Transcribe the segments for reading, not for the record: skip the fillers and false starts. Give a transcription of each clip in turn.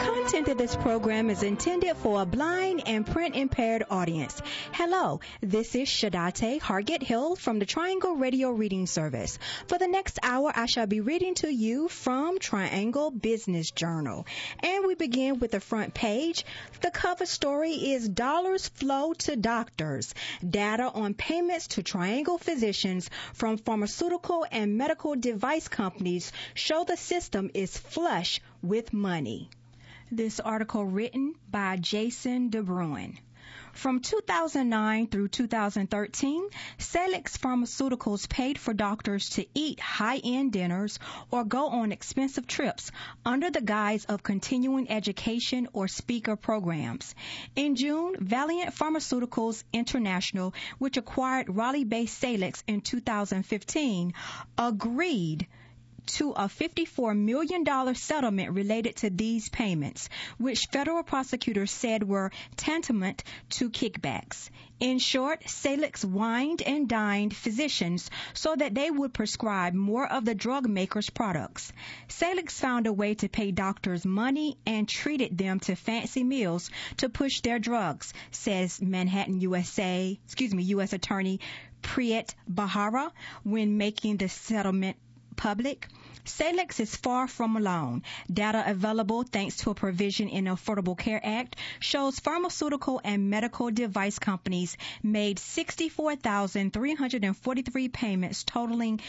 content of this program is intended for a blind and print-impaired audience. Hello, this is Shadate Hargett Hill from the Triangle Radio Reading Service. For the next hour, I shall be reading to you from Triangle Business Journal. And we begin with the front page. The cover story is Dollars Flow to Doctors. Data on payments to Triangle physicians from pharmaceutical and medical device companies show the system is flush with money. This article written by Jason DeBruin. From 2009 through 2013, Salix Pharmaceuticals paid for doctors to eat high-end dinners or go on expensive trips under the guise of continuing education or speaker programs. In June, Valiant Pharmaceuticals International, which acquired Raleigh-based Salix in 2015, agreed to a $54 million settlement related to these payments, which federal prosecutors said were tantamount to kickbacks. In short, Salix wined and dined physicians so that they would prescribe more of the drug maker's products. Salix found a way to pay doctors money and treated them to fancy meals to push their drugs, says U.S. Attorney Priyat Bahara when making the settlement public. Salix is far from alone. Data available thanks to a provision in the Affordable Care Act shows pharmaceutical and medical device companies made 64,343 payments totaling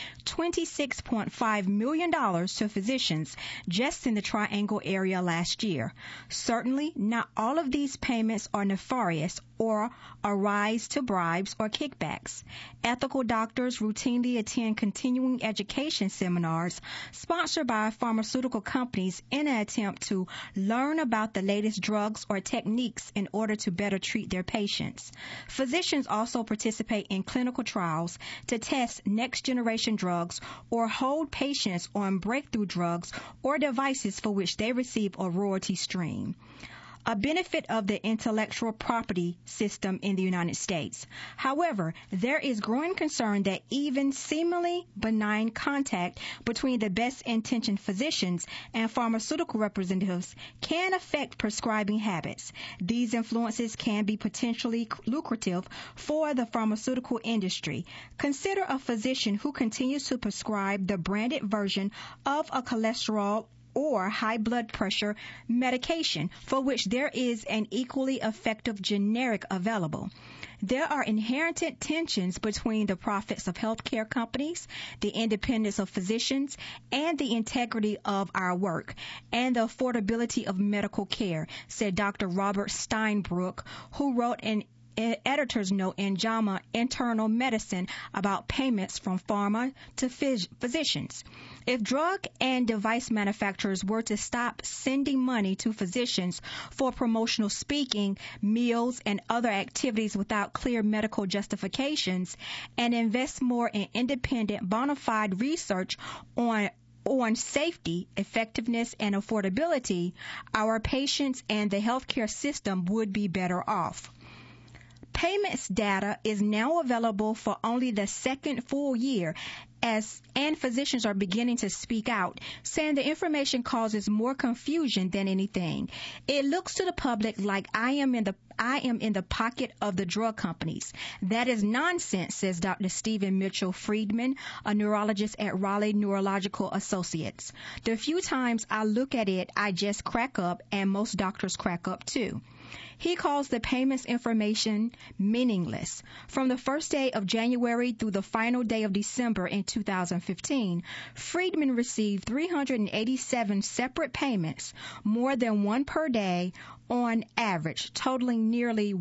$26.5 million to physicians just in the Triangle area last year. Certainly, not all of these payments are nefarious or arise to bribes or kickbacks. Ethical doctors routinely attend continuing education seminars sponsored by pharmaceutical companies in an attempt to learn about the latest drugs or techniques in order to better treat their patients. Physicians also participate in clinical trials to test next-generation drugs or hold patients on breakthrough drugs or devices for which they receive a royalty stream, a benefit of the intellectual property system in the United States. However, there is growing concern that even seemingly benign contact between the best-intentioned physicians and pharmaceutical representatives can affect prescribing habits. These influences can be potentially lucrative for the pharmaceutical industry. Consider a physician who continues to prescribe the branded version of a cholesterol or high blood pressure medication for which there is an equally effective generic available. There are inherent tensions between the profits of healthcare companies, the independence of physicians, and the integrity of our work, and the affordability of medical care, said Dr. Robert Steinbrook, who wrote an editor's note in JAMA Internal Medicine about payments from pharma to physicians. If drug and device manufacturers were to stop sending money to physicians for promotional speaking, meals, and other activities without clear medical justifications, and invest more in independent, bona fide research on safety, effectiveness, and affordability, our patients and the healthcare system would be better off. Payments data is now available for only the second full year, and physicians are beginning to speak out, saying the information causes more confusion than anything. It looks to the public like I am in the pocket of the drug companies. That is nonsense, says Dr. Stephen Mitchell Friedman, a neurologist at Raleigh Neurological Associates. The few times I look at it, I just crack up, and most doctors crack up too. He calls the payments information meaningless. From the first day of January through the final day of December in 2015, Friedman received 387 separate payments, more than one per day on average, totaling nearly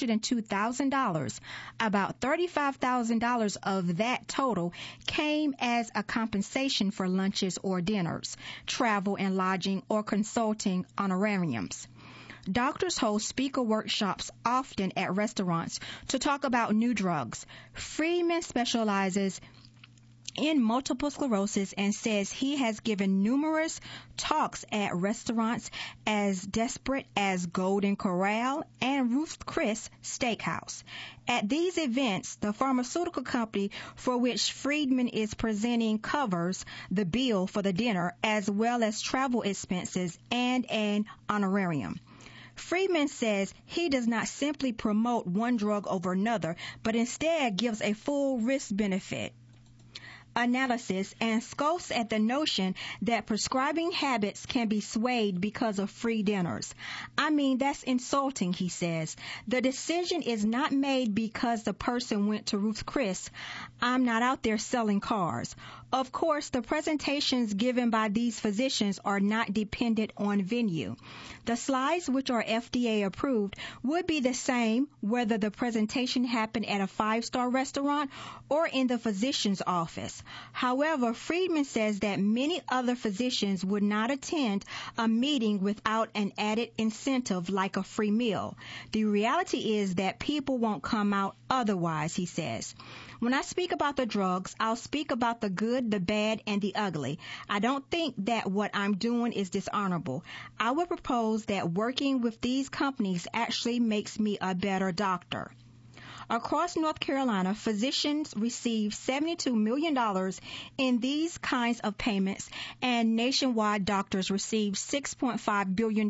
$102,000. About $35,000 of that total came as a compensation for lunches or dinners, travel and lodging, or consulting honorariums. Doctors hold speaker workshops often at restaurants to talk about new drugs. Friedman specializes in multiple sclerosis and says he has given numerous talks at restaurants as desperate as Golden Corral and Ruth's Chris Steakhouse. At these events, the pharmaceutical company for which Friedman is presenting covers the bill for the dinner as well as travel expenses and an honorarium. Friedman says he does not simply promote one drug over another, but instead gives a full risk-benefit analysis and scoffs at the notion that prescribing habits can be swayed because of free dinners. I mean, that's insulting, he says. The decision is not made because the person went to Ruth's Chris. I'm not out there selling cars. Of course, the presentations given by these physicians are not dependent on venue. The slides, which are FDA approved, would be the same whether the presentation happened at a five-star restaurant or in the physician's office. However, Friedman says that many other physicians would not attend a meeting without an added incentive like a free meal. The reality is that people won't come out otherwise, he says. When I speak about the drugs, I'll speak about the good, the bad, and the ugly. I don't think that what I'm doing is dishonorable. I would propose that working with these companies actually makes me a better doctor. Across North Carolina, physicians receive $72 million in these kinds of payments, and nationwide doctors receive $6.5 billion.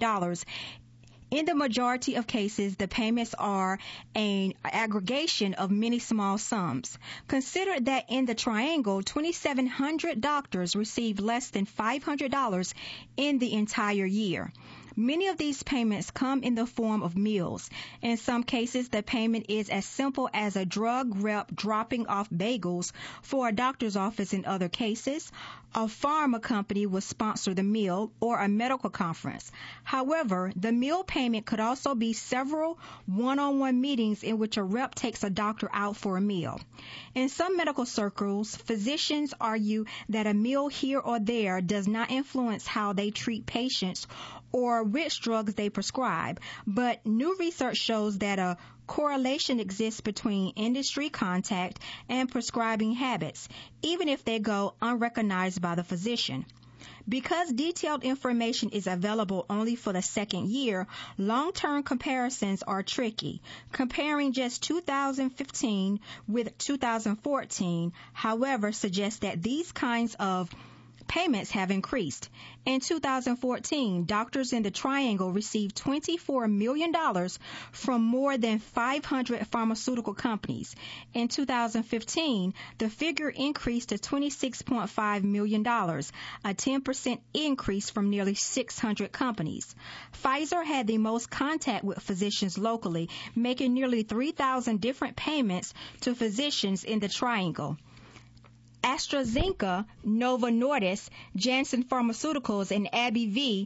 In the majority of cases, the payments are an aggregation of many small sums. Consider that in the Triangle, 2,700 doctors receive less than $500 in the entire year. Many of these payments come in the form of meals. In some cases, the payment is as simple as a drug rep dropping off bagels for a doctor's office. In other cases, a pharma company will sponsor the meal or a medical conference. However, the meal payment could also be several one-on-one meetings in which a rep takes a doctor out for a meal. In some medical circles, physicians argue that a meal here or there does not influence how they treat patients or which drugs they prescribe, but new research shows that a correlation exists between industry contact and prescribing habits, even if they go unrecognized by the physician. Because detailed information is available only for the second year, long-term comparisons are tricky. Comparing just 2015 with 2014, however, suggests that these kinds of payments have increased. In 2014, doctors in the Triangle received $24 million from more than 500 pharmaceutical companies. In 2015, the figure increased to $26.5 million, a 10% increase from nearly 600 companies. Pfizer had the most contact with physicians locally, making nearly 3,000 different payments to physicians in the Triangle. AstraZeneca, Novo Nordisk, Janssen Pharmaceuticals, and AbbVie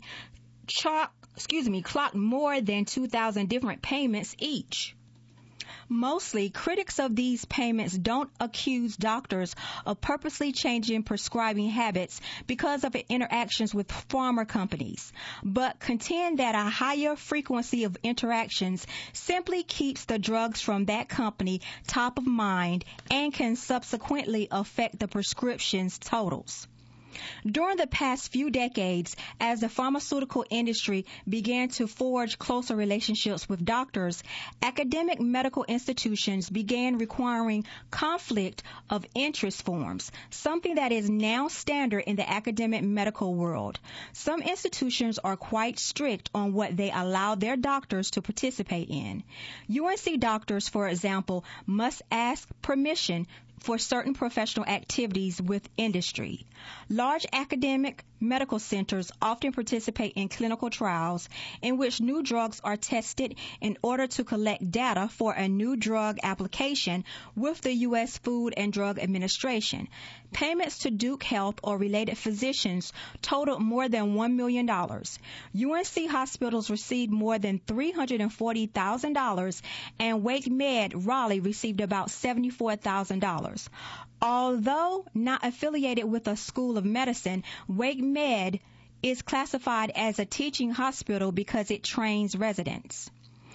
clocked more than 2,000 different payments each. Mostly, critics of these payments don't accuse doctors of purposely changing prescribing habits because of interactions with pharma companies, but contend that a higher frequency of interactions simply keeps the drugs from that company top of mind and can subsequently affect the prescription's totals. During the past few decades, as the pharmaceutical industry began to forge closer relationships with doctors, academic medical institutions began requiring conflict of interest forms, something that is now standard in the academic medical world. Some institutions are quite strict on what they allow their doctors to participate in. UNC doctors, for example, must ask permission for certain professional activities with industry. Large academic medical centers often participate in clinical trials in which new drugs are tested in order to collect data for a new drug application with the U.S. Food and Drug Administration. Payments to Duke Health or related physicians totaled more than $1 million. UNC hospitals received more than $340,000, and Wake Med Raleigh received about $74,000. Although not affiliated with a school of medicine, Wake Med is classified as a teaching hospital because it trains residents.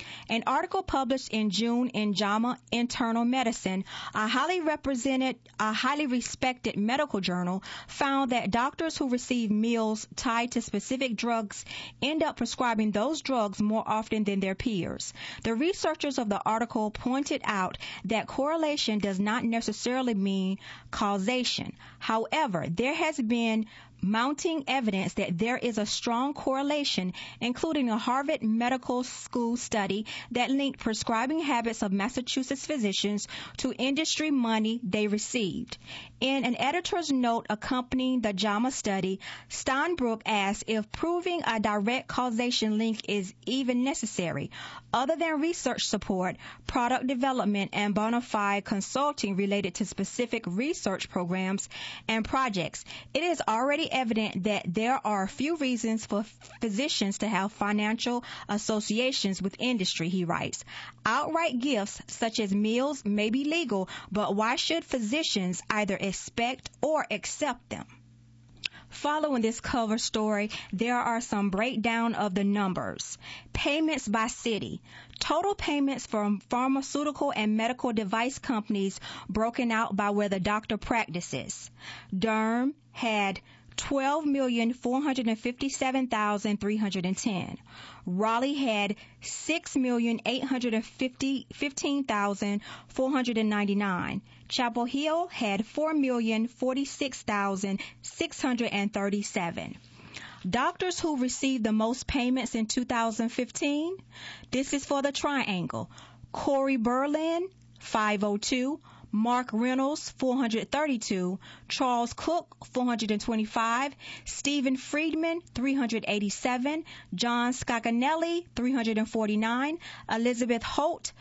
An article published in June in JAMA Internal Medicine, a highly respected medical journal, found that doctors who receive meals tied to specific drugs end up prescribing those drugs more often than their peers. The researchers of the article pointed out that correlation does not necessarily mean causation. However, there has been mounting evidence that there is a strong correlation, including a Harvard Medical School study that linked prescribing habits of Massachusetts physicians to industry money they received. In an editor's note accompanying the JAMA study, Steinbruch asked if proving a direct causation link is even necessary. Other than research support, product development, and bona fide consulting related to specific research programs and projects, it is already evident that there are few reasons for physicians to have financial associations with industry, he writes. Outright gifts such as meals may be legal, but why should physicians either expect or accept them? Following this cover story, there are some breakdown of the numbers. Payments by city. Total payments from pharmaceutical and medical device companies broken out by where the doctor practices. Durham had 12,457,310. Raleigh had 6,815,499. Chapel Hill had 4,046,637. Doctors who received the most payments in 2015. This is for the Triangle. Corey Berlin, 502. Mark Reynolds, 432, Charles Cook, 425, Stephen Friedman, 387, John Scaganelli, 349, Elizabeth Holt,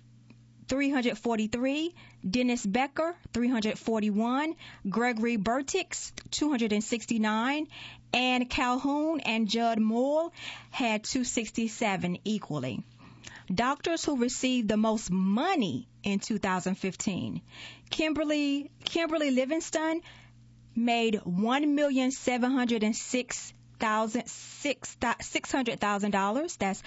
343, Dennis Becker, 341, Gregory Bertix, 269, Ann Calhoun and Judd Moore had 267 equally. Doctors who received the most money in 2015. Kimberly Livingston made $1,706,000. That's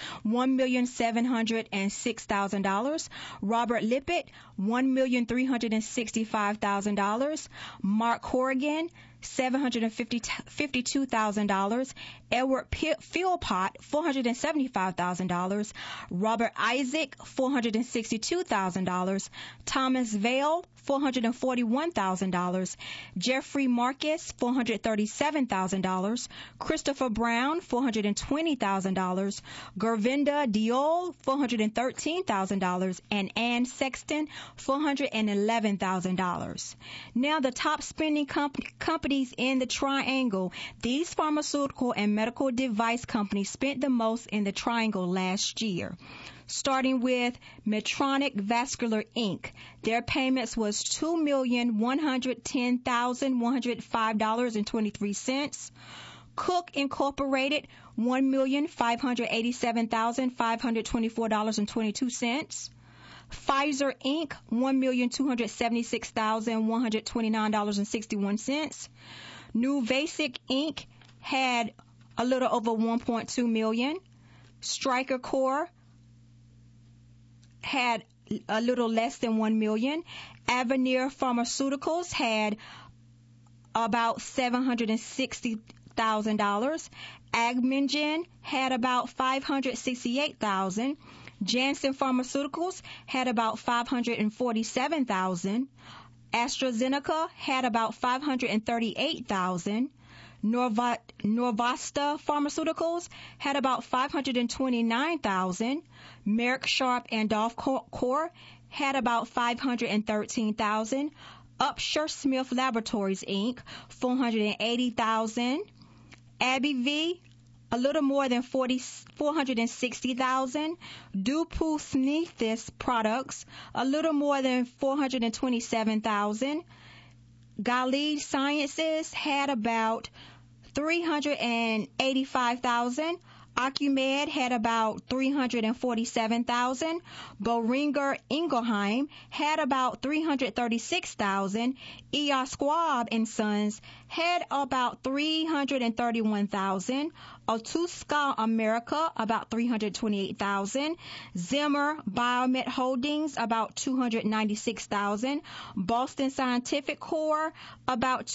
$1,706,000. Robert Lippett, $1,365,000. Mark Corrigan, $752,000. Edward Philpott, $475,000. Robert Isaac, $462,000. Thomas Vale, $441,000. Jeffrey Marcus, $437,000. Christopher Brown, $420,000. Gurvinda Diol, $413,000. And Ann Sexton, $411,000. Now the top spending companies in the Triangle. These pharmaceutical and medical device companies spent the most in the Triangle last year. Starting with Medtronic Vascular Inc. Their payments was $2,110,105.23. Cook Incorporated, $1,587,524.22. Pfizer Inc., $1,276,129.61. NuVasic Inc. had a little over $1.2 million. Stryker Core had a little less than $1 million. Avenir Pharmaceuticals had about $760,000. Agmingen had about $568,000. Janssen Pharmaceuticals had about $547,000. AstraZeneca had about $538,000. Norvasta Pharmaceuticals had about $529,000. Merck Sharp and Dohme had about $513,000. Upshur Smith Laboratories Inc. $480,000. AbbVie a little more than $460,000. Dupu Sneethis Products a little more than $427,000. Gilead Sciences had about $385,000. Acumed had about 347,000. Boehringer Ingelheim had about 336,000. EOS Schwab and Sons had about 331,000. Otsuka America about 328,000. Zimmer Biomet Holdings about 296,000. Boston Scientific Corp about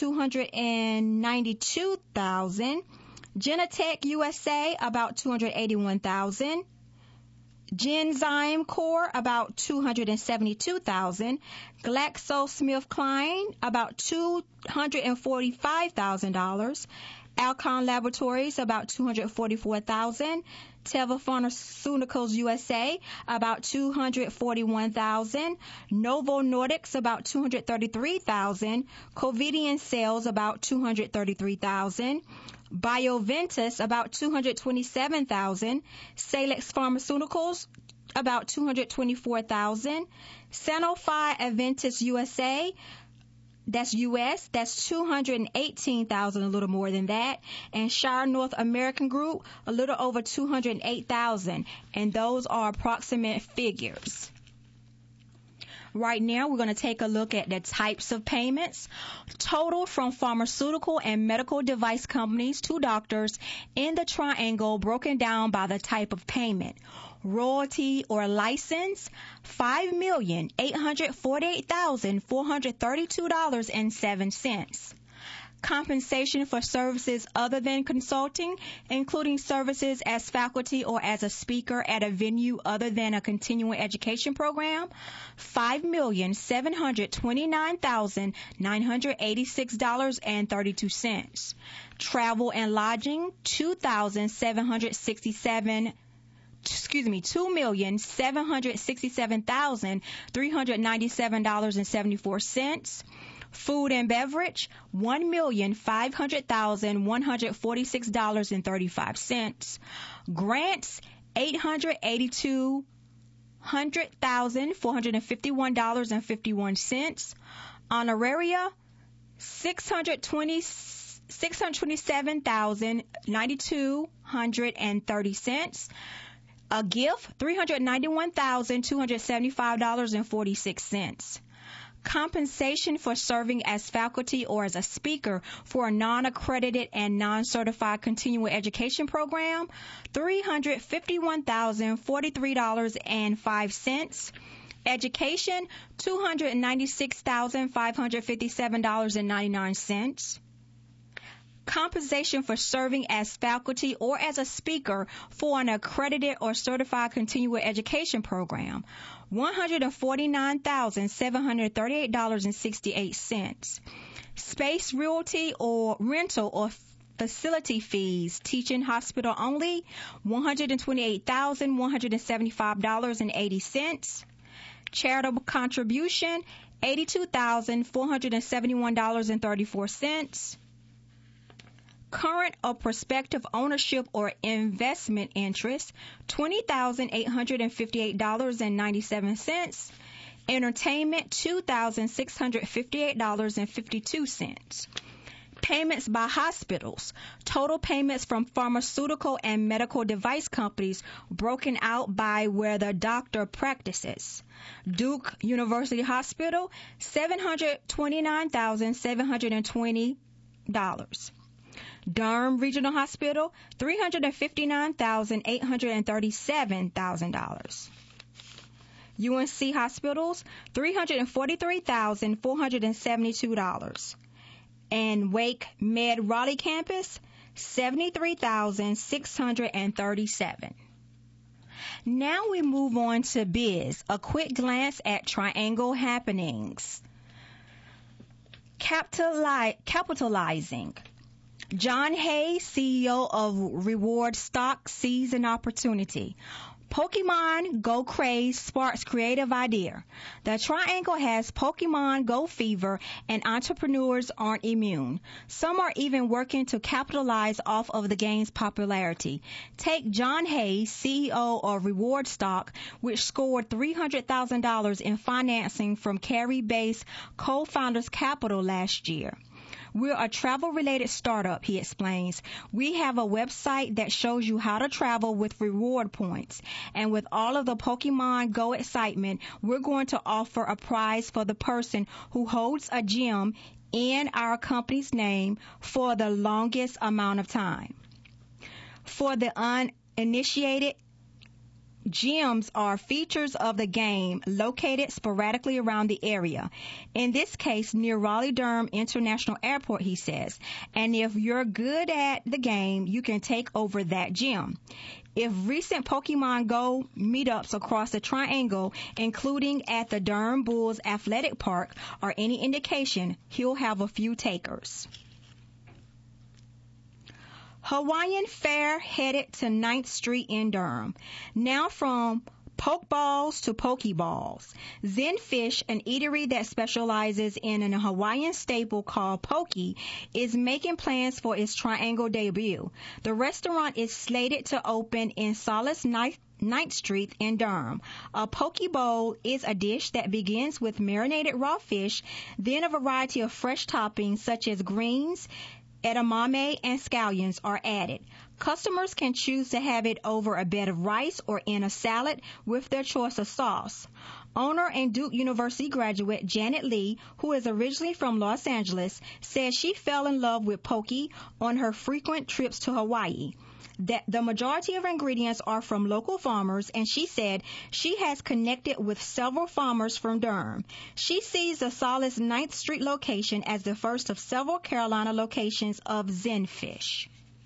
292,000. Genentech USA about 281,000. Genzyme Corp about 272,000. GlaxoSmithKline about $245,000. Alcon Laboratories about 244,000. Teva Pharmaceuticals USA about 241,000. Novo Nordisk about 233,000. Covidien Sales about 233,000. Bioventus about 227,000. Salix Pharmaceuticals about 224,000. Sanofi Aventis USA, that's U.S., that's 218,000, a little more than that. And Shire North American Group, a little over 208,000. And those are approximate figures. Right now, we're going to take a look at the types of payments. Total from pharmaceutical and medical device companies to doctors in the triangle, broken down by the type of payment. Royalty or license, $5,848,432.07. Compensation for services other than consulting, including services as faculty or as a speaker at a venue other than a continuing education program, $5,729,986.32. Travel and lodging, $2,767,397.74. Food and beverage, $1,500,146.35. Grants, $882,451.51. Honoraria, $627,092.30. A gift, $391,275.46. Compensation for serving as faculty or as a speaker for a non-accredited and non-certified continuing education program, $351,043.05. Education, $296,557.99. Compensation for serving as faculty or as a speaker for an accredited or certified continuing education program, $149,738.68. Space realty or rental or facility fees, teaching hospital only, $128,175.80. Charitable contribution, $82,471.34. Current or prospective ownership or investment interest, $20,858.97. Entertainment, $2,658.52. Payments by hospitals. Total payments from pharmaceutical and medical device companies broken out by where the doctor practices. Duke University Hospital, $729,720. Durham Regional Hospital, $359,837,000. UNC Hospitals, $343,472. And Wake Med Raleigh Campus, $73,637. Now we move on to biz. A quick glance at Triangle happenings. Capitalizing. John Hayes, CEO of Reward Stock, sees an opportunity. Pokemon Go craze sparks creative idea. The Triangle has Pokemon Go fever and entrepreneurs aren't immune. Some are even working to capitalize off of the game's popularity. Take John Hayes, CEO of Reward Stock, which scored $300,000 in financing from Cary-based Co-Founders Capital last year. We're a travel-related startup, he explains. We have a website that shows you how to travel with reward points. And with all of the Pokemon Go excitement, we're going to offer a prize for the person who holds a gem in our company's name for the longest amount of time. For the uninitiated, gems are features of the game located sporadically around the area. In this case, near Raleigh-Durham International Airport, he says. And if you're good at the game, you can take over that gem. If recent Pokemon Go meetups across the Triangle, including at the Durham Bulls Athletic Park, are any indication, he'll have a few takers. Hawaiian Fair headed to 9th Street in Durham. Now from Pokeballs to Pokeballs. Zen Fish, an eatery that specializes in an Hawaiian staple called poke, is making plans for its Triangle debut. The restaurant is slated to open in Solace 9th Street in Durham. A poke bowl is a dish that begins with marinated raw fish, then a variety of fresh toppings such as greens, edamame, and scallions are added. Customers can choose to have it over a bed of rice or in a salad with their choice of sauce. Owner and Duke University graduate Janet Lee, who is originally from Los Angeles, says she fell in love with poke on her frequent trips to Hawaii. That the majority of ingredients are from local farmers, and she said she has connected with several farmers from Durham. She sees the Solace 9th Street location as the first of several Carolina locations of Zen Fish.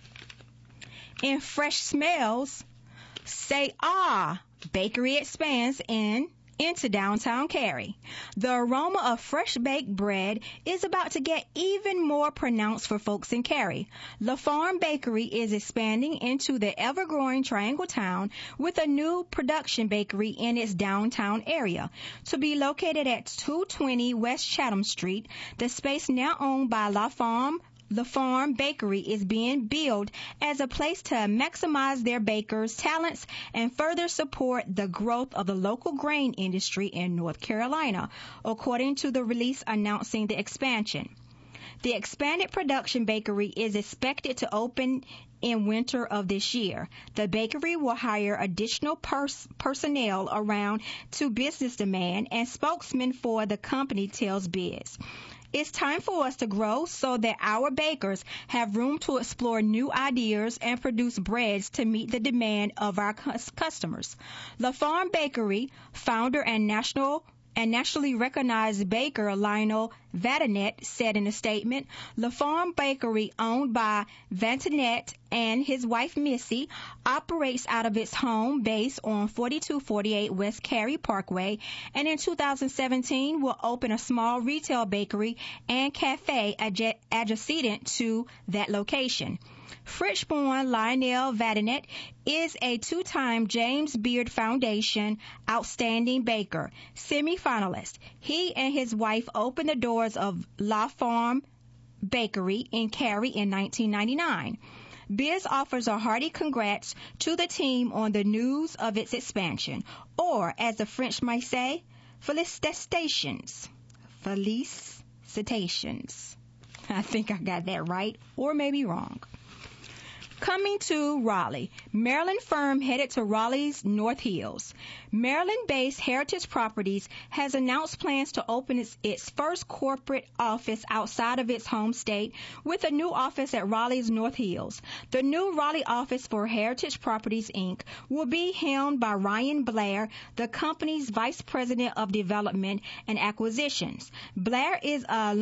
In fresh smells, say ah, bakery expands into downtown Cary. The aroma of fresh baked bread is about to get even more pronounced for folks in Cary. La Farm Bakery is expanding into the ever-growing Triangle Town with a new production bakery in its downtown area. To be located at 220 West Chatham Street, the space now owned by La Farm Bakery is being billed as a place to maximize their bakers' talents and further support the growth of the local grain industry in North Carolina, according to the release announcing the expansion. The expanded production bakery is expected to open in winter of this year. The bakery will hire additional personnel around to business demand, and spokesman for the company tells Biz. It's time for us to grow so that our bakers have room to explore new ideas and produce breads to meet the demand of our customers. La Farm Bakery founder and nationally recognized baker Lionel Vatanet said in a statement, La Farm Bakery, owned by Vatanet and his wife Missy, operates out of its home base on 4248 West Cary Parkway, and in 2017 will open a small retail bakery and cafe adjacent to that location. French-born Lionel Vatanet is a two-time James Beard Foundation Outstanding Baker semi-finalist. He and his wife opened the doors of La Farm Bakery in Cary in 1999. Biz offers a hearty congrats to the team on the news of its expansion, or as the French might say, felicitations. Felicitations. I think I got that right, or maybe wrong. Coming to Raleigh, Maryland firm headed to Raleigh's North Hills. Maryland-based Heritage Properties has announced plans to open its first corporate office outside of its home state with a new office at Raleigh's North Hills. The new Raleigh office for Heritage Properties, Inc. will be helmed by Ryan Blair, the company's Vice President of Development and Acquisitions. Blair is an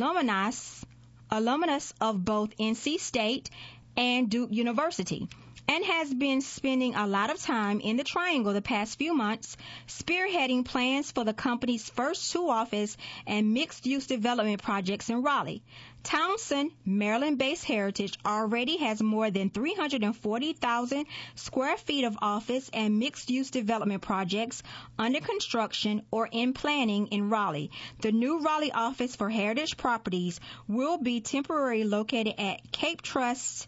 alumnus of both NC State and Duke University, and has been spending a lot of time in the Triangle the past few months, spearheading plans for the company's first two office and mixed-use development projects in Raleigh. Townsend, Maryland-based Heritage, already has more than 340,000 square feet of office and mixed-use development projects under construction or in planning in Raleigh. The new Raleigh office for Heritage Properties will be temporarily located at Cap Trust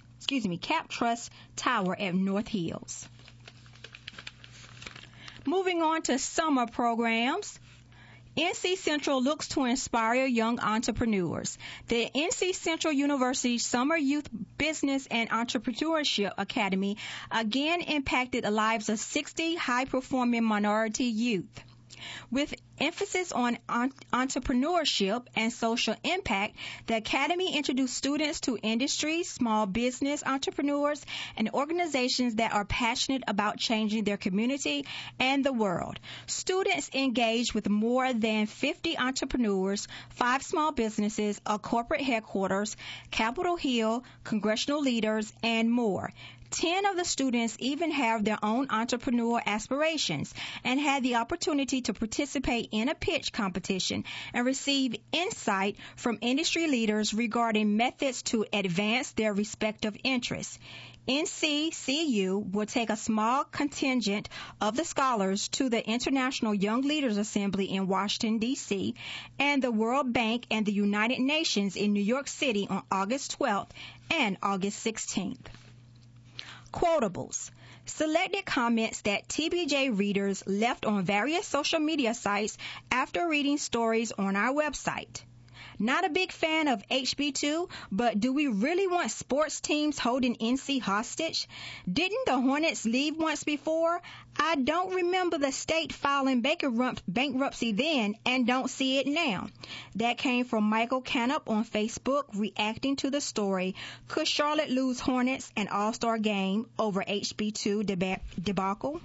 Tower at North Hills. Moving on to summer programs. NC Central looks to inspire young entrepreneurs. The NC Central University Summer Youth Business and Entrepreneurship Academy again impacted the lives of 60 high-performing minority youth. With emphasis on entrepreneurship and social impact, the Academy introduced students to industry, small business entrepreneurs, and organizations that are passionate about changing their community and the world. Students engaged with more than 50 entrepreneurs, 5 small businesses, a corporate headquarters, Capitol Hill, congressional leaders, and more. 10 of the students even have their own entrepreneur aspirations and had the opportunity to participate in a pitch competition and receive insight from industry leaders regarding methods to advance their respective interests. NCCU will take a small contingent of the scholars to the International Young Leaders Assembly in Washington, D.C., and the World Bank and the United Nations in New York City on August 12th and August 16th. Quotables. Selected comments that TBJ readers left on various social media sites after reading stories on our website. Not a big fan of HB2, but do we really want sports teams holding NC hostage? Didn't the Hornets leave once before? I don't remember the state filing bankruptcy then and don't see it now. That came from Michael Canup on Facebook reacting to the story, Could Charlotte lose Hornets an All-Star game over HB2 debacle?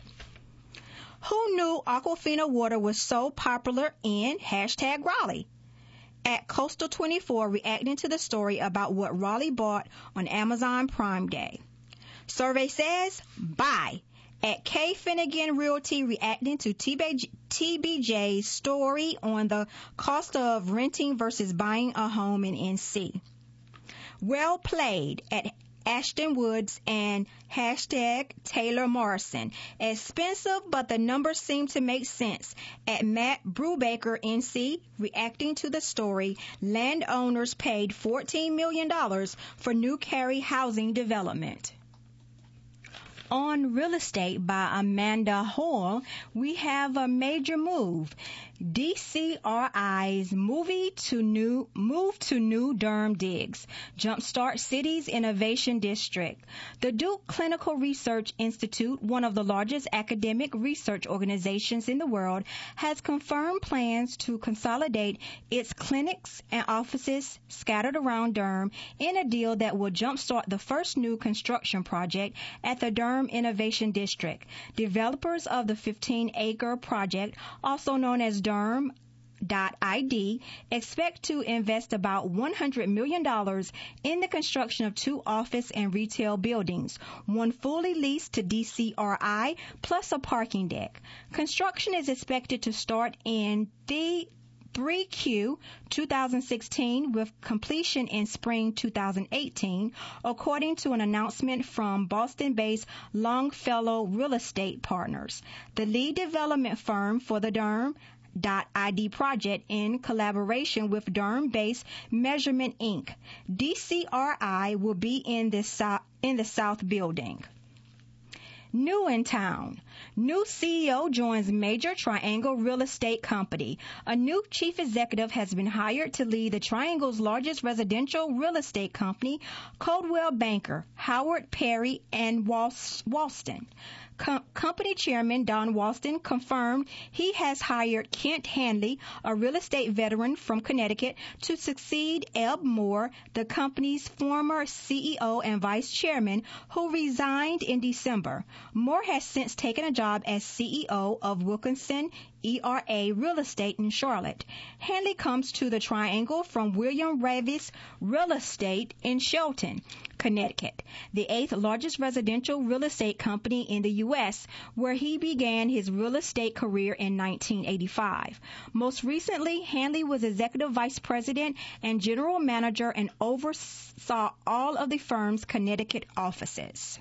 Who knew Aquafina water was so popular in #Raleigh? At Coastal24 reacting to the story about what Raleigh bought on Amazon Prime Day. Survey says, buy. At K Finnegan Realty reacting to TBJ's story on the cost of renting versus buying a home in NC. Well played at Ashton Woods and #Taylor Morrison. Expensive, but the numbers seem to make sense. At Matt Brubaker, NC, reacting to the story, landowners paid $14 million for New Cary housing development. On Real Estate by Amanda Hoyle, we have a major move. DCRI's move to New Durham Digs, Jumpstart City's Innovation District. The Duke Clinical Research Institute, one of the largest academic research organizations in the world, has confirmed plans to consolidate its clinics and offices scattered around Durham in a deal that will jumpstart the first new construction project at the Durham Innovation District. Developers of the 15-acre project, also known as Durham.ID, expect to invest about $100 million in the construction of 2 office and retail buildings, one fully leased to DCRI, plus a parking deck. Construction is expected to start in the 3Q 2016 with completion in spring 2018, according to an announcement from Boston-based Longfellow Real Estate Partners, the lead development firm for the Durham.ID project in collaboration with Durham-based Measurement Inc. DCRI will be in the South Building. New in town. New CEO joins major Triangle real estate company. A new chief executive has been hired to lead the Triangle's largest residential real estate company, Coldwell Banker, Howard Perry, and Walston. Company chairman Don Walston confirmed he has hired Kent Hanley, a real estate veteran from Connecticut, to succeed Eb Moore, the company's former CEO and vice chairman, who resigned in December. Moore has since taken a job as CEO of Wilkinson ERA Real Estate in Charlotte. Hanley comes to the Triangle from William Ravis Real Estate in Shelton, Connecticut, the 8th largest residential real estate company in the U.S., where he began his real estate career in 1985. Most recently, Hanley was executive vice president and general manager and oversaw all of the firm's Connecticut offices.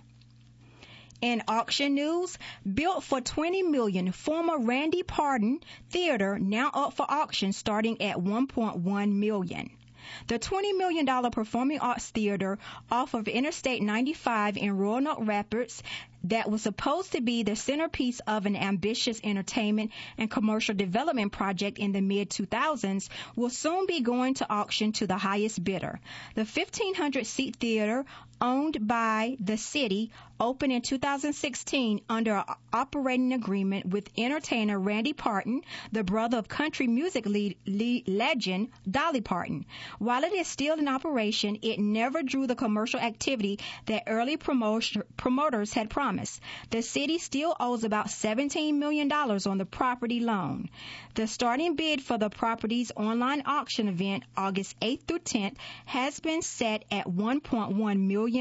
In auction news, built for $20 million, former Randy Pardon Theater now up for auction starting at $1.1 million. The $20 million Performing Arts Theater off of Interstate 95 in Roanoke Rapids that was supposed to be the centerpiece of an ambitious entertainment and commercial development project in the mid-2000s, will soon be going to auction to the highest bidder. The 1,500-seat theater, owned by the city, opened in 2016 under an operating agreement with entertainer Randy Parton, the brother of country music legend Dolly Parton. While it is still in operation, it never drew the commercial activity that early promoters had promised. The city still owes about $17 million on the property loan. The starting bid for the property's online auction event, August 8th through 10th, has been set at $1.1 million.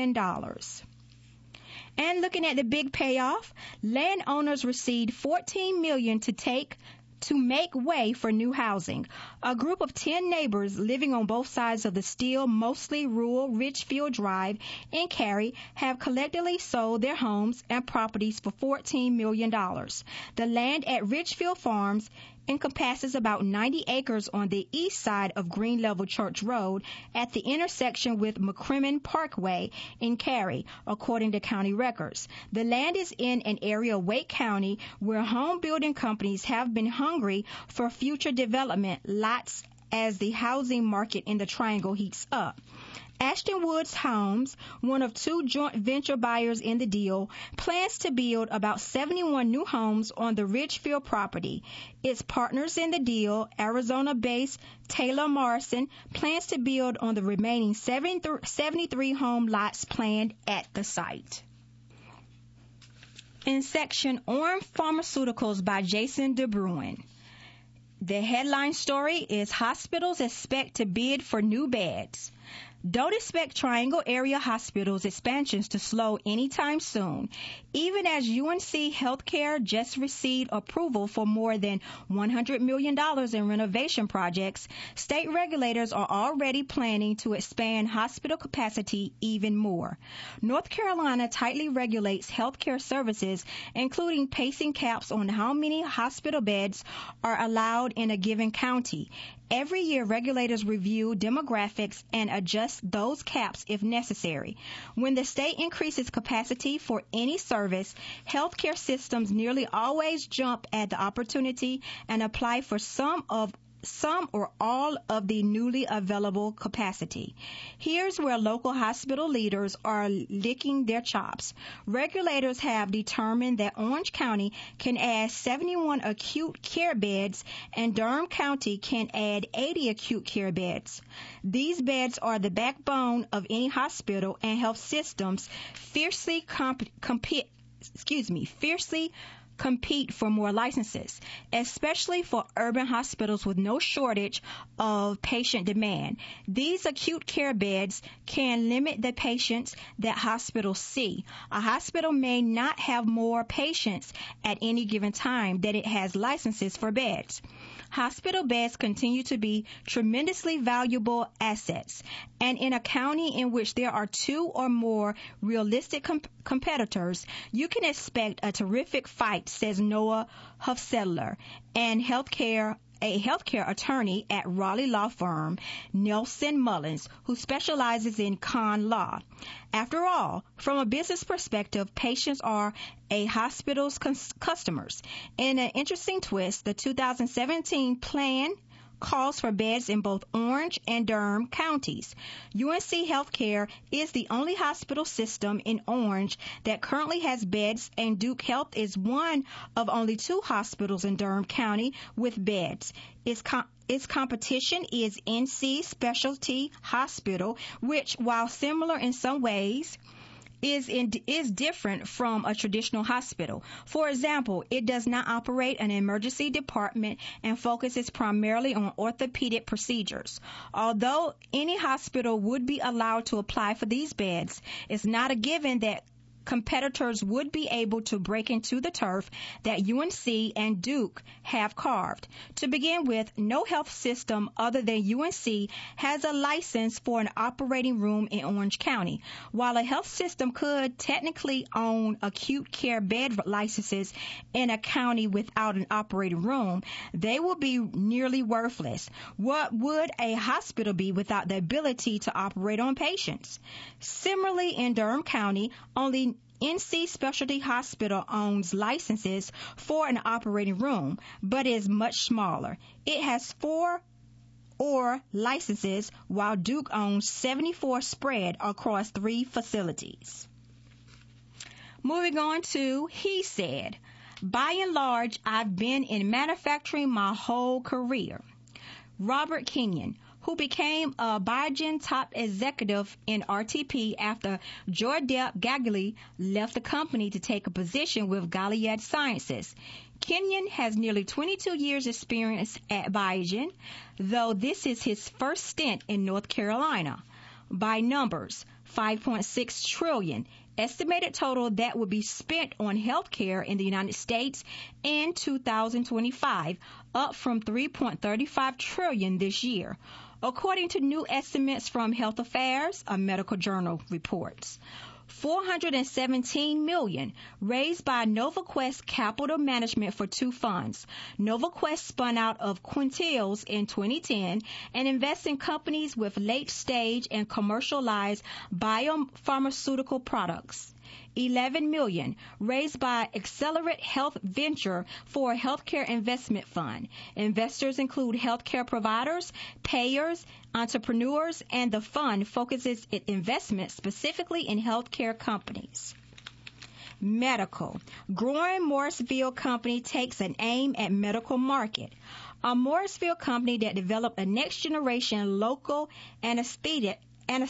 And looking at the big payoff, landowners received $14 million to make way for new housing. A group of 10 neighbors living on both sides of the still mostly rural Ridgefield Drive in Cary have collectively sold their homes and properties for $14 million. The land at Ridgefield Farms encompasses about 90 acres on the east side of Green Level Church Road at the intersection with McCrimmon Parkway in Cary, according to county records. The land is in an area of Wake County where home building companies have been hungry for future development lots as the housing market in the Triangle heats up. Ashton Woods Homes, one of two joint venture buyers in the deal, plans to build about 71 new homes on the Ridgefield property. Its partners in the deal, Arizona-based Taylor Morrison, plans to build on the remaining 73 home lots planned at the site. In section Orem Pharmaceuticals by Jason DeBruin. The headline story is Hospitals Expect to Bid for New Beds. Don't expect Triangle area hospitals expansions to slow anytime soon. Even as UNC Healthcare just received approval for more than $100 million in renovation projects, state regulators are already planning to expand hospital capacity even more. North Carolina tightly regulates healthcare services, including pacing caps on how many hospital beds are allowed in a given county. Every year, regulators review demographics and adjust those caps if necessary. When the state increases capacity for any service, healthcare systems nearly always jump at the opportunity and apply for some or all of the newly available capacity. Here's where local hospital leaders are licking their chops. Regulators have determined that Orange County can add 71 acute care beds and Durham County can add 80 acute care beds. These beds are the backbone of any hospital, and health systems fiercely compete for more licenses, especially for urban hospitals with no shortage of patient demand. These acute care beds can limit the patients that hospitals see. A hospital may not have more patients at any given time than it has licenses for beds. Hospital beds continue to be tremendously valuable assets, and in a county in which there are two or more realistic competitors, you can expect a terrific fight, says Noah Hufsedler, a healthcare attorney at Raleigh law firm Nelson Mullins, who specializes in con law. After all, from a business perspective, patients are a hospital's customers. In an interesting twist, the 2017 plan calls for beds in both Orange and Durham counties. UNC Healthcare is the only hospital system in Orange that currently has beds, and Duke Health is one of only two hospitals in Durham County with beds. Its competition is NC Specialty Hospital, which, while similar in some ways, is different from a traditional hospital. For example, it does not operate an emergency department and focuses primarily on orthopedic procedures. Although any hospital would be allowed to apply for these beds, it's not a given that competitors would be able to break into the turf that UNC and Duke have carved. To begin with, no health system other than UNC has a license for an operating room in Orange County. While a health system could technically own acute care bed licenses in a county without an operating room, they will be nearly worthless. What would a hospital be without the ability to operate on patients? Similarly, in Durham County, only NC Specialty Hospital owns licenses for an operating room, but is much smaller. It has 4 or licenses, while Duke owns 74 spread across 3 facilities. Moving on to He Said, by and large, I've been in manufacturing my whole career. Robert Kenyon, who became a Biogen top executive in RTP after Jordep Gagley left the company to take a position with Gilead Sciences. Kenyon has nearly 22 years experience at Biogen, though this is his first stint in North Carolina. By numbers, $5.6 trillion, estimated total that would be spent on healthcare in the United States in 2025, up from $3.35 trillion this year, according to new estimates from Health Affairs, a medical journal reports. $417 million raised by NovaQuest Capital Management for 2 funds. NovaQuest spun out of Quintiles in 2010 and invests in companies with late-stage and commercialized biopharmaceutical products. $11 million raised by Accelerate Health Venture for a healthcare investment fund. Investors include healthcare providers, payers, entrepreneurs, and the fund focuses its investment specifically in healthcare companies. Medical. Growing Morrisville company takes an aim at medical market. A Morrisville company that developed a next-generation local anesthetic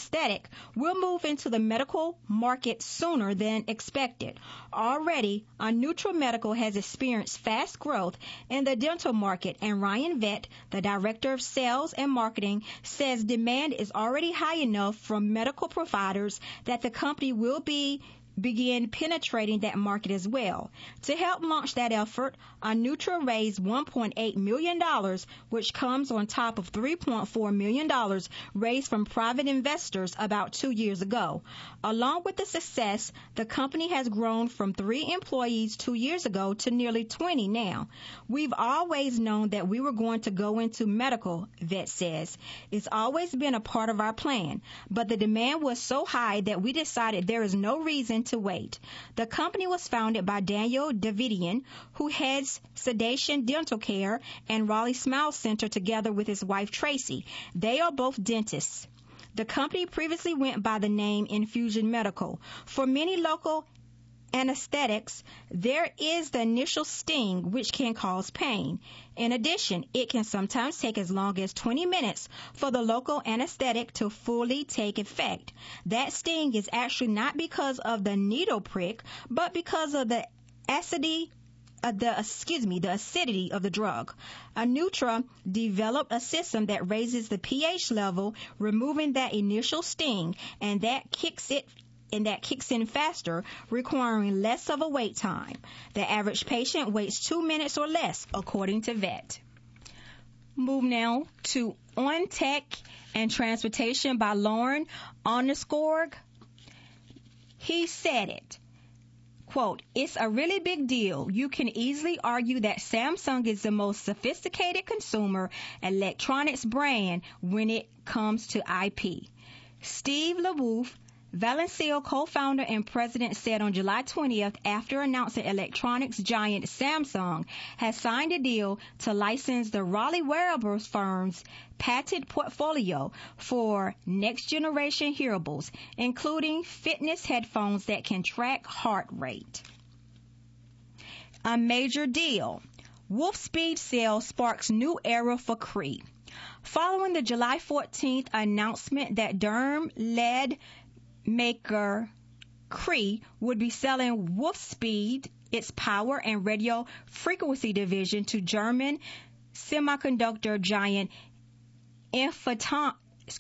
will move into the medical market sooner than expected. Already, Nutra Medical has experienced fast growth in the dental market, and Ryan Vett, the Director of Sales and Marketing, says demand is already high enough from medical providers that the company will begin penetrating that market as well. To help launch that effort, Nutra raised $1.8 million, which comes on top of $3.4 million raised from private investors about 2 years ago. Along with the success, the company has grown from 3 employees 2 years ago to nearly 20 now. We've always known that we were going to go into medical, Vet says. It's always been a part of our plan, but the demand was so high that we decided there is no reason to wait. The company was founded by Daniel Davidian, who heads Sedation Dental Care and Raleigh Smile Center together with his wife Tracy. They are both dentists. The company previously went by the name Infusion Medical. For many local anesthetics, there is the initial sting, which can cause pain. In addition, it can sometimes take as long as 20 minutes for the local anesthetic to fully take effect. That sting is actually not because of the needle prick, but because of the acidity of the drug. Nutra developed a system that raises the pH level, removing that initial sting, and that kicks in faster, requiring less of a wait time. The average patient waits 2 minutes or less, according to Vet. Move now to On Tech and Transportation by Lauren Oneskorg. He said it. Quote, it's a really big deal. You can easily argue that Samsung is the most sophisticated consumer electronics brand when it comes to IP. Steve LeWolf, Valencia co-founder and president, said on July 20th, after announcing electronics giant Samsung has signed a deal to license the Raleigh wearables firm's patent portfolio for next-generation hearables, including fitness headphones that can track heart rate. A major deal. Wolfspeed sale sparks new era for Cree. Following the July 14th announcement that Durham-led maker Cree would be selling Wolfspeed, its power and radio frequency division, to German semiconductor giant Infineon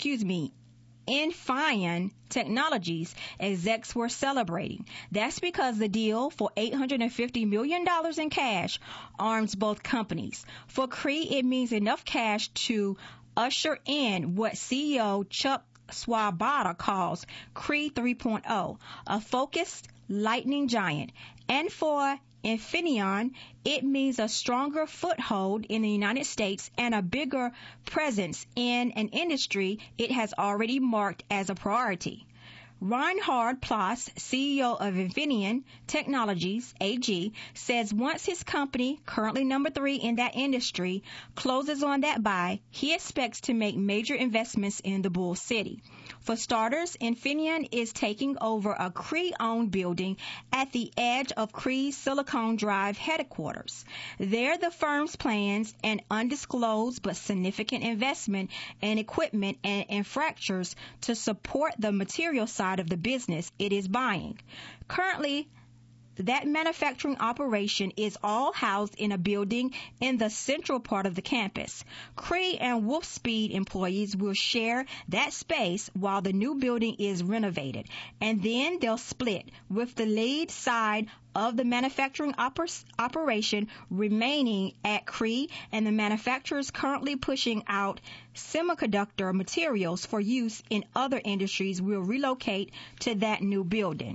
Technologies, execs were celebrating. That's because the deal for $850 million in cash arms both companies. For Cree, it means enough cash to usher in what CEO Chuck Swoboda calls Cree 3.0, a focused lightning giant. And for Infineon, it means a stronger foothold in the United States and a bigger presence in an industry it has already marked as a priority. Reinhard Ploss, CEO of Infineon Technologies AG, says once his company, currently number 3 in that industry, closes on that buy, he expects to make major investments in the Bull City. For starters, Infineon is taking over a Cree-owned building at the edge of Cree's Silicon Drive headquarters. There, the firm's plans an undisclosed but significant investment in equipment and infrastructures to support the material side of the business it is buying. Currently, that manufacturing operation is all housed in a building in the central part of the campus. Cree and Wolfspeed employees will share that space while the new building is renovated, and then they'll split, with the lead side of the manufacturing operation remaining at Cree and the manufacturers currently pushing out semiconductor materials for use in other industries will relocate to that new building.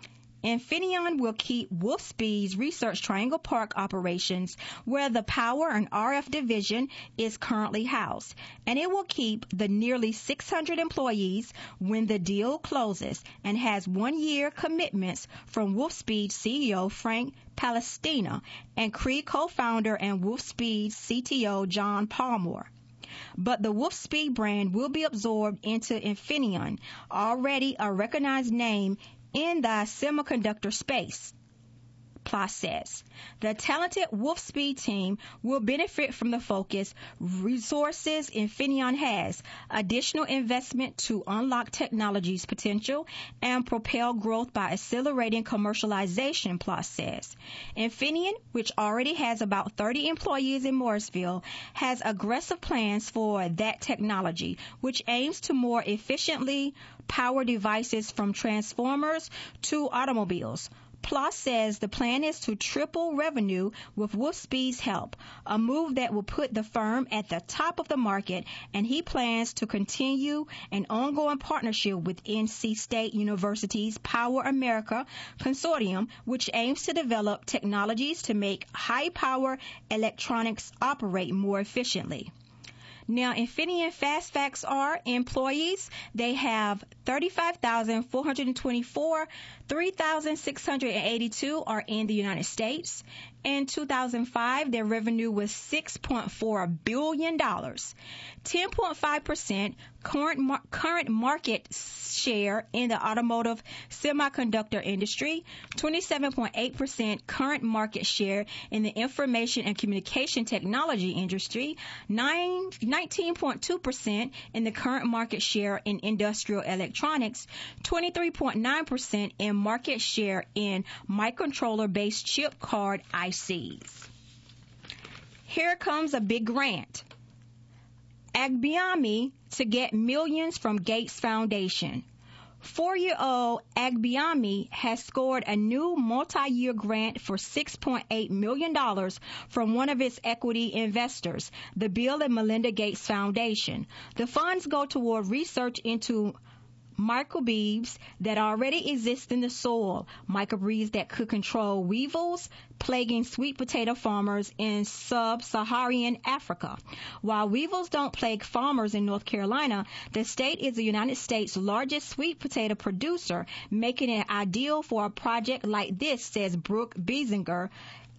Infineon will keep Wolfspeed's Research Triangle Park operations where the power and RF division is currently housed, and it will keep the nearly 600 employees when the deal closes and has 1-year commitments from Wolfspeed CEO Frank Palestina and Cree co-founder and Wolfspeed CTO John Palmore. But the Wolfspeed brand will be absorbed into Infineon, already a recognized name in the semiconductor space. Ploss says the talented Wolfspeed team will benefit from the focus resources Infineon has, additional investment to unlock technology's potential and propel growth by accelerating commercialization, Ploss says. Infineon, which already has about 30 employees in Morrisville, has aggressive plans for that technology, which aims to more efficiently power devices from transformers to automobiles. Ploss says the plan is to triple revenue with Wolfspeed's help, a move that will put the firm at the top of the market, and he plans to continue an ongoing partnership with NC State University's Power America Consortium, which aims to develop technologies to make high-power electronics operate more efficiently. Now, Infineon fast facts are employees. They have 35,424, 3,682 are in the United States. In 2005, their revenue was $6.4 billion. 10.5% current market share in the automotive semiconductor industry, 27.8% current market share in the information and communication technology industry, 19.2% in the current market share in industrial electronics, 23.9% in market share in microcontroller-based chip card ICs. Here comes a big grant. Agbiami to get millions from Gates Foundation. 4-year-old Agbiami has scored a new multi-year grant for $6.8 million from one of its equity investors, the Bill and Melinda Gates Foundation. The funds go toward research into microbes that already exist in the soil, microbes that could control weevils plaguing sweet potato farmers in sub-Saharan Africa. While weevils don't plague farmers in North Carolina, the state is the United States' largest sweet potato producer, making it ideal for a project like this, says Brooke Biesinger,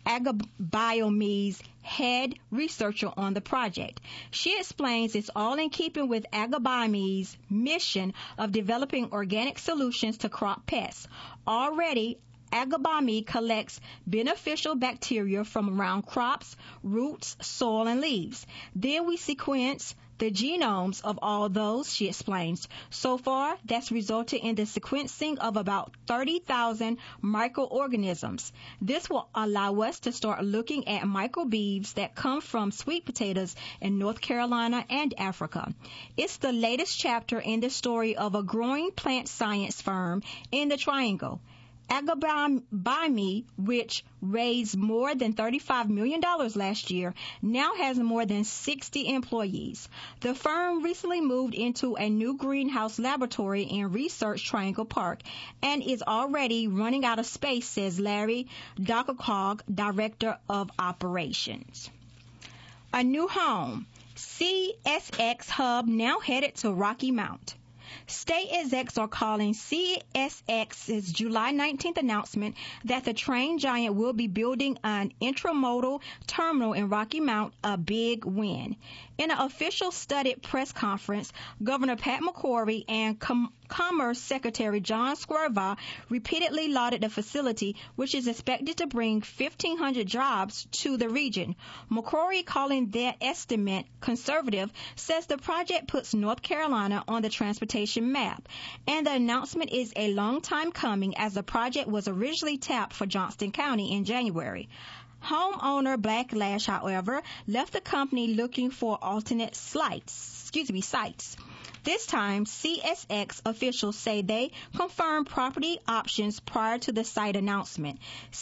Agabiomi's head researcher on the project. She explains it's all in keeping with Agabiomi's mission of developing organic solutions to crop pests. Already, Agabiomi collects beneficial bacteria from around crops, roots, soil, and leaves. Then we sequence the genomes of all those, she explains. So far, that's resulted in the sequencing of about 30,000 microorganisms. This will allow us to start looking at microbes that come from sweet potatoes in North Carolina and Africa. It's the latest chapter in the story of a growing plant science firm in the Triangle. Agabiomi, which raised more than $35 million last year, now has more than 60 employees. The firm recently moved into a new greenhouse laboratory in Research Triangle Park and is already running out of space, says Larry Dockakog, Director of Operations. A new home. CSX hub now headed to Rocky Mount. State execs are calling CSX's July 19th announcement that the train giant will be building an intermodal terminal in Rocky Mount a big win. In an official studded press conference, Governor Pat McCrory and Commerce Secretary John Squirva repeatedly lauded the facility, which is expected to bring 1,500 jobs to the region. McCrory, calling that estimate conservative, says the project puts North Carolina on the transportation map, and the announcement is a long time coming as the project was originally tapped for Johnston County in January. Homeowner backlash, however, left the company looking for alternate sites. This time, CSX officials say they confirmed property options prior to the site announcement.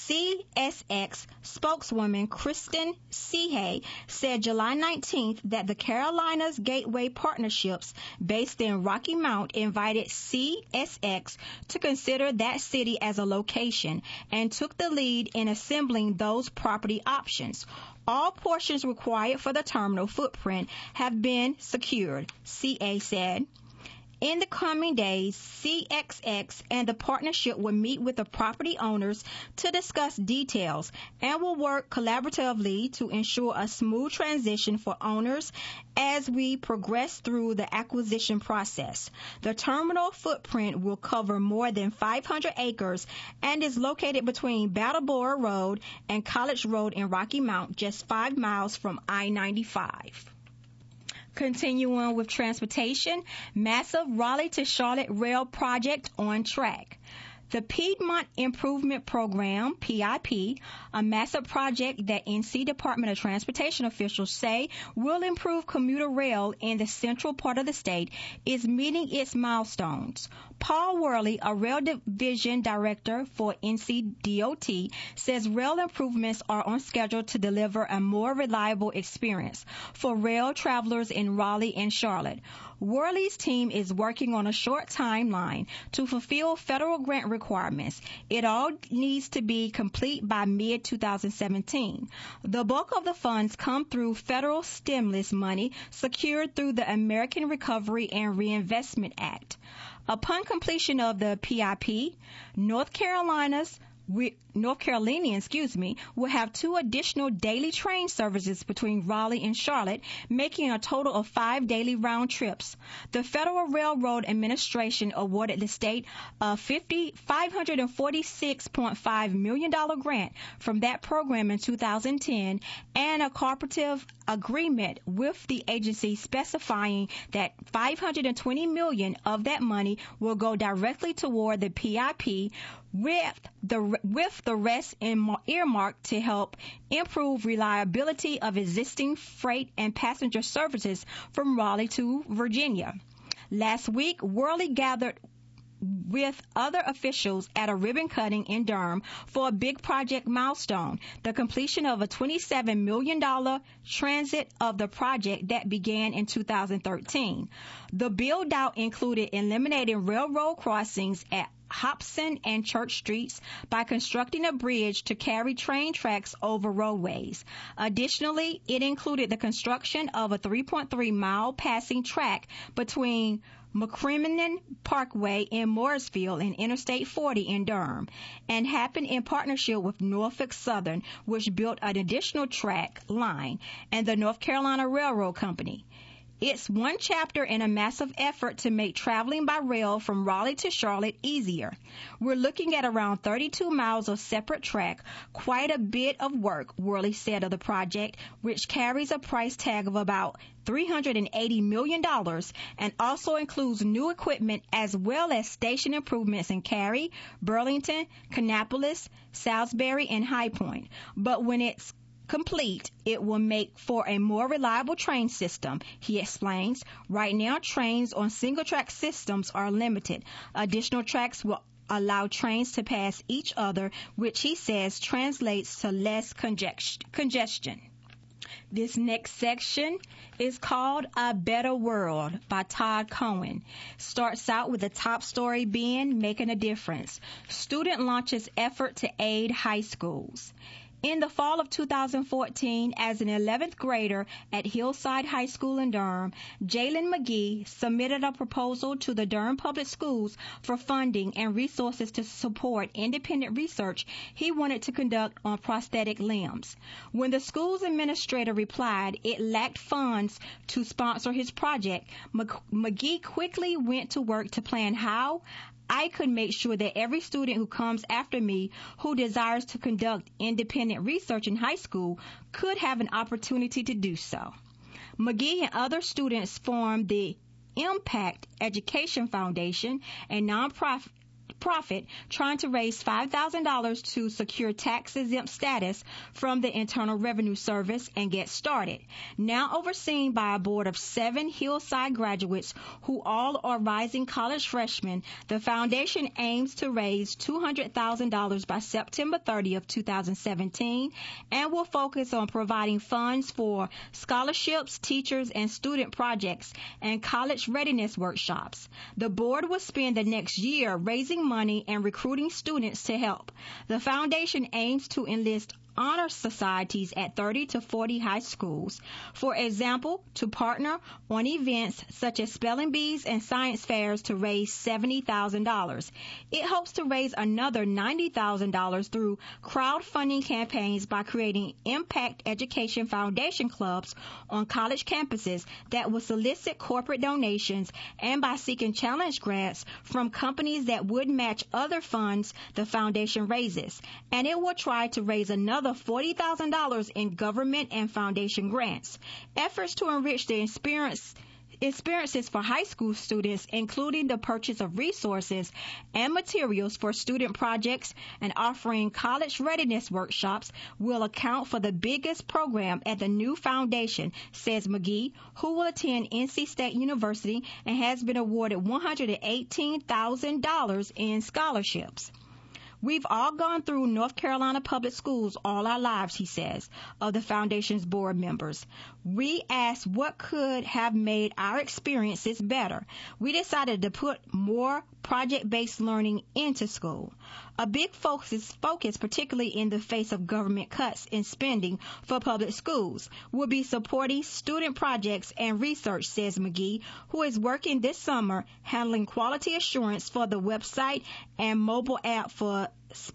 CSX spokeswoman Kristen Sehay said July 19th that the Carolinas Gateway Partnerships based in Rocky Mount invited CSX to consider that city as a location and took the lead in assembling those property options. All portions required for the terminal footprint have been secured, CA said. In the coming days, CSX and the partnership will meet with the property owners to discuss details and will work collaboratively to ensure a smooth transition for owners as we progress through the acquisition process. The terminal footprint will cover more than 500 acres and is located between Brattleboro Road and College Road in Rocky Mount, just 5 miles from I-95. Continuing with transportation, massive Raleigh to Charlotte rail project on track. The Piedmont Improvement Program, PIP, a massive project that NC Department of Transportation officials say will improve commuter rail in the central part of the state, is meeting its milestones. Paul Worley, a rail division director for NCDOT, says rail improvements are on schedule to deliver a more reliable experience for rail travelers in Raleigh and Charlotte. Worley's team is working on a short timeline to fulfill federal grant requirements. It all needs to be complete by mid-2017. The bulk of the funds come through federal stimulus money secured through the American Recovery and Reinvestment Act. Upon completion of the PIP, North Carolinians will have 2 additional daily train services between Raleigh and Charlotte, making a total of 5 daily round trips. The Federal Railroad Administration awarded the state a $546.5 million grant from that program in 2010 and a cooperative agreement with the agency specifying that $520 million of that money will go directly toward the PIP, with the rest earmarked to help improve reliability of existing freight and passenger services from Raleigh to Virginia. Last week, Worley gathered with other officials at a ribbon cutting in Durham for a big project milestone, the completion of a $27 million transit of the project that began in 2013. The build-out included eliminating railroad crossings at Hobson and Church Streets by constructing a bridge to carry train tracks over roadways. Additionally, it included the construction of a 3.3-mile passing track between McCrimmon Parkway in Morrisville and Interstate 40 in Durham, and happened in partnership with Norfolk Southern, which built an additional track line, and the North Carolina Railroad Company. It's one chapter in a massive effort to make traveling by rail from Raleigh to Charlotte easier. We're looking at around 32 miles of separate track, quite a bit of work, Worley said of the project, which carries a price tag of about $380 million and also includes new equipment as well as station improvements in Cary, Burlington, Kannapolis, Salisbury, and High Point. But when it's complete, it will make for a more reliable train system, he explains. Right now, trains on single-track systems are limited. Additional tracks will allow trains to pass each other, which he says translates to less congestion. This next section is called A Better World by Todd Cohen. Starts out with the top story being Making a Difference. Student launches effort to aid high schools. In the fall of 2014, as an 11th grader at Hillside High School in Durham, Jalen McGee submitted a proposal to the Durham Public Schools for funding and resources to support independent research he wanted to conduct on prosthetic limbs. When the school's administrator replied it lacked funds to sponsor his project, McGee quickly went to work to plan how I could make sure that every student who comes after me who desires to conduct independent research in high school could have an opportunity to do so. McGee and other students formed the Impact Education Foundation, a nonprofit trying to raise $5,000 to secure tax-exempt status from the Internal Revenue Service and get started. Now overseen by a board of 7 Hillside graduates who all are rising college freshmen, the foundation aims to raise $200,000 by September 30th, 2017, and will focus on providing funds for scholarships, teachers, and student projects and college readiness workshops. The board will spend the next year raising money and recruiting students to help. The foundation aims to enlist honor societies at 30 to 40 high schools, for example, to partner on events such as spelling bees and science fairs to raise $70,000. It hopes to raise another $90,000 through crowdfunding campaigns by creating Impact Education Foundation clubs on college campuses that will solicit corporate donations and by seeking challenge grants from companies that would match other funds the foundation raises. And it will try to raise another $40,000 in government and foundation grants. Efforts to enrich the experiences for high school students, including the purchase of resources and materials for student projects and offering college readiness workshops, will account for the biggest program at the new foundation, says McGee, who will attend NC State University and has been awarded $118,000 in scholarships. We've all gone through North Carolina public schools all our lives, he says, of the foundation's board members. We asked what could have made our experiences better. We decided to put more project-based learning into school. A big focus, particularly in the face of government cuts in spending for public schools, will be supporting student projects and research, says McGee, who is working this summer handling quality assurance for the website and mobile app for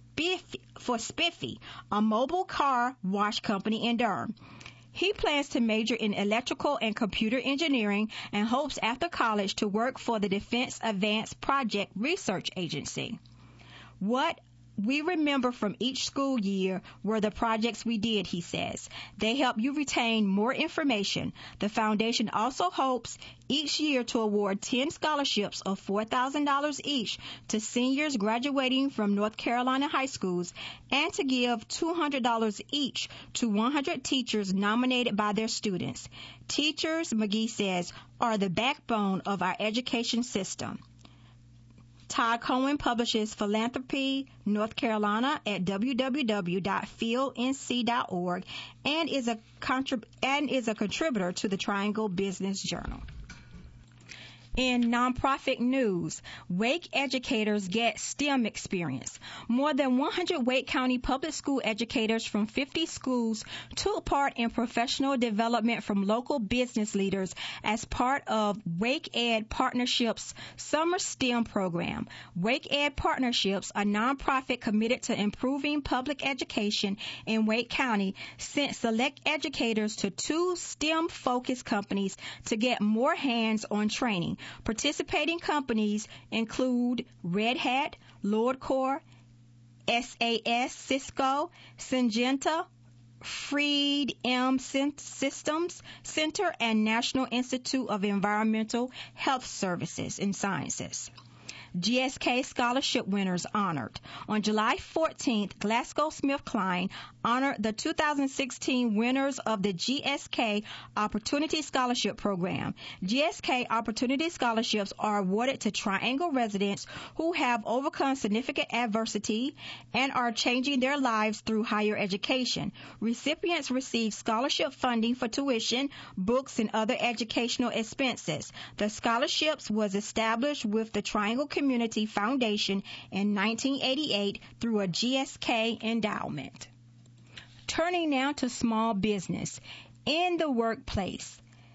Spiffy, a mobile car wash company in Durham. He plans to major in electrical and computer engineering and hopes after college to work for the Defense Advanced Project Research Agency. What we remember from each school year were the projects we did, he says. They help you retain more information. The foundation also hopes each year to award 10 scholarships of $4,000 each to seniors graduating from North Carolina high schools and to give $200 each to 100 teachers nominated by their students. Teachers, McGee says, are the backbone of our education system. Todd Cohen publishes Philanthropy North Carolina at www.fieldnc.org and is a contributor to the Triangle Business Journal. In nonprofit news, Wake educators get STEM experience. More than 100 Wake County public school educators from 50 schools took part in professional development from local business leaders as part of Wake Ed Partnerships Summer STEM program. Wake Ed Partnerships, a nonprofit committed to improving public education in Wake County, sent select educators to 2 STEM-focused companies to get more hands-on training. Participating companies include Red Hat, LordCorp, SAS, Cisco, Syngenta, Freed-M Systems Center, and National Institute of Environmental Health Services and Sciences. GSK scholarship winners honored. On July 14th, GlaxoSmithKline honored the 2016 winners of the GSK Opportunity Scholarship Program. GSK Opportunity Scholarships are awarded to Triangle residents who have overcome significant adversity and are changing their lives through higher education. Recipients receive scholarship funding for tuition, books, and other educational expenses. The scholarships was established with the Triangle Community Foundation in 1988 through a GSK endowment. Turning now to small business. In the workplace.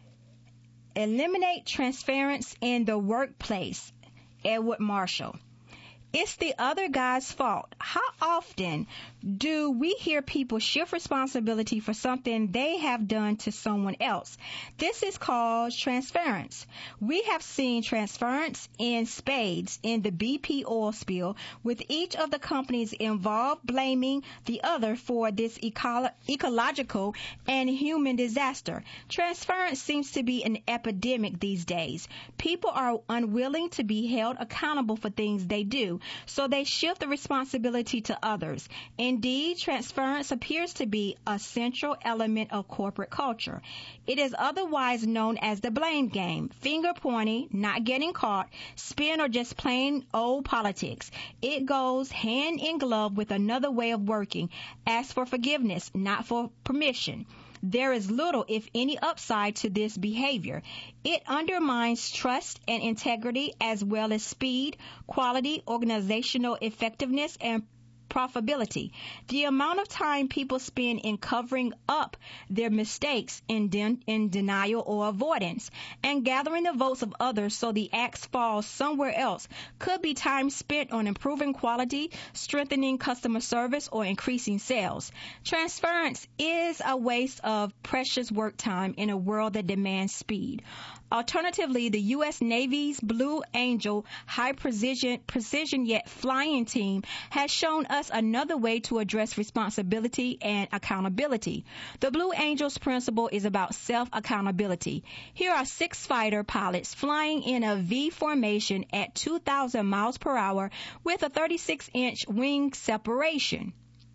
Eliminate transference in the workplace. Edward Marshall. It's the other guy's fault. How often do we hear people shift responsibility for something they have done to someone else? This is called transference. We have seen transference in spades in the BP oil spill, with each of the companies involved blaming the other for this ecological and human disaster. Transference seems to be an epidemic these days. People are unwilling to be held accountable for things they do, so they shift the responsibility to others. Indeed, transference appears to be a central element of corporate culture. It is otherwise known as the blame game, finger pointing, not getting caught, spin, or just plain old politics. It goes hand in glove with another way of working. Ask for forgiveness, not for permission. There is little, if any, upside to this behavior. It undermines trust and integrity, as well as speed, quality, organizational effectiveness, and profitability. The amount of time people spend in covering up their mistakes, in denial or avoidance, and gathering the votes of others so the axe falls somewhere else could be time spent on improving quality, strengthening customer service, or increasing sales. Transference is a waste of precious work time in a world that demands speed. Alternatively, the U.S. Navy's Blue Angel high precision jet flying team has shown us another way to address responsibility and accountability. The Blue Angels principle is about self-accountability. Here are 6 fighter pilots flying in a V formation at 2,000 miles per hour with a 36-inch wing separation,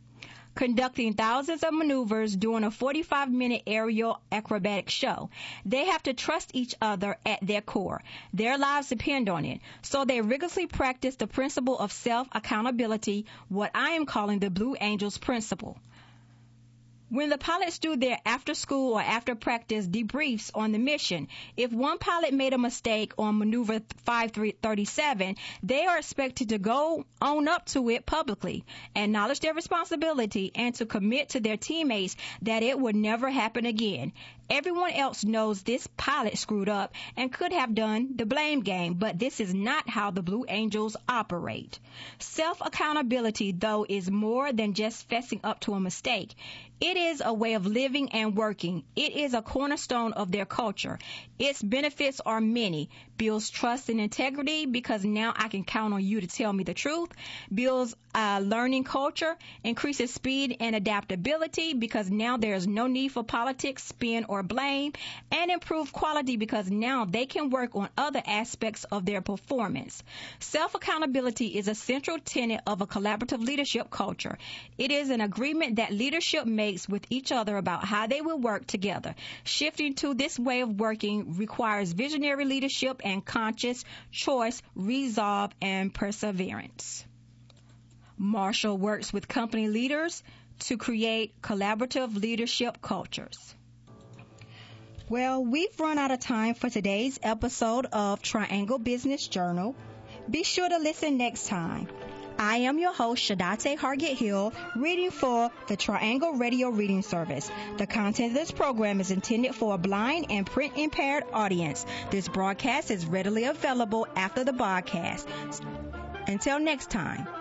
conducting thousands of maneuvers during a 45-minute aerial acrobatic show. They have to trust each other at their core. Their lives depend on it. So they rigorously practice the principle of self-accountability, what I am calling the Blue Angels principle. When the pilots do their after-school or after-practice debriefs on the mission, if one pilot made a mistake on maneuver 537, they are expected to go own up to it publicly, acknowledge their responsibility, and to commit to their teammates that it would never happen again. Everyone else knows this pilot screwed up and could have done the blame game, but this is not how the Blue Angels operate. Self-accountability, though, is more than just fessing up to a mistake. It is a way of living and working. It is a cornerstone of their culture. Its benefits are many. Builds trust and integrity because now I can count on you to tell me the truth. Builds a learning culture. Increases speed and adaptability because now there is no need for politics, spin, or blame. And improve quality because now they can work on other aspects of their performance. Self-accountability is a central tenet of a collaborative leadership culture. It is an agreement that leadership makes with each other about how they will work together. Shifting to this way of working requires visionary leadership and conscious choice, resolve, and perseverance. Marshall works with company leaders to create collaborative leadership cultures. Well, we've run out of time for today's episode of Triangle Business Journal. Be sure to listen next time. I am your host, Shadate Hargett Hill, reading for the Triangle Radio Reading Service. The content of this program is intended for a blind and print-impaired audience. This broadcast is readily available after the broadcast. Until next time.